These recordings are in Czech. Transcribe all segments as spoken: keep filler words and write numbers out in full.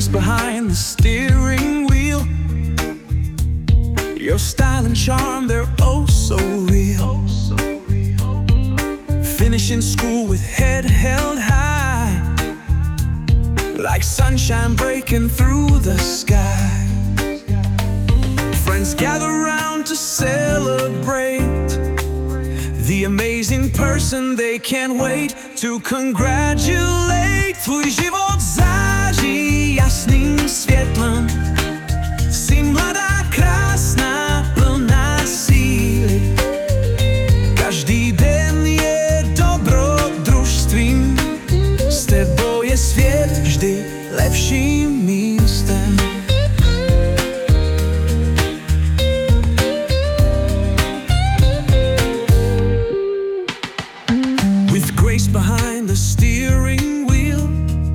grace behind the steering wheel. Your style and charm, they're oh so real. Finishing school with head held high, like sunshine breaking through the sky. Friends gather round to celebrate the amazing person they can't wait to congratulate. Twój żywot zazi jasnym świetlem. Si mladá, krásná, plná síly. Každý den je dobrodružstvím. S tebou je svět vždy lepším místem. With grace behind the steering wheel,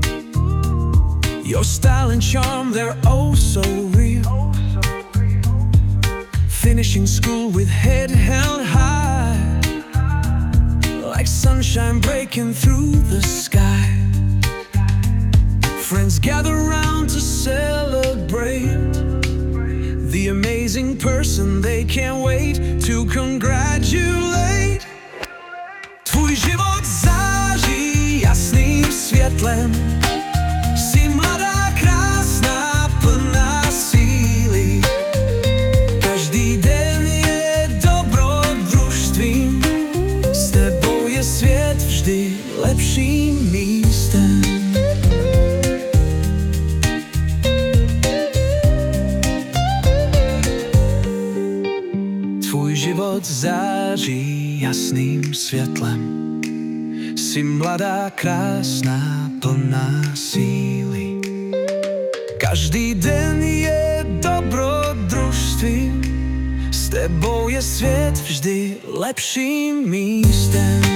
your style and charm, they're oh so real. Finishing school with head held high, like sunshine breaking through the sky. Friends gather round to celebrate the amazing person they can't wait to congratulate. Twój żywot zaří jasným světlem. Si mladá, krásná, plná síly. Každý den je dobrodružstvím. S tebou je svět vždy lepším místem. Tvůj život září jasným světlem. Si mladá, krásná, plná síly. Každý den je dobrodružstvím. S tebou je svět vždy lepším místem.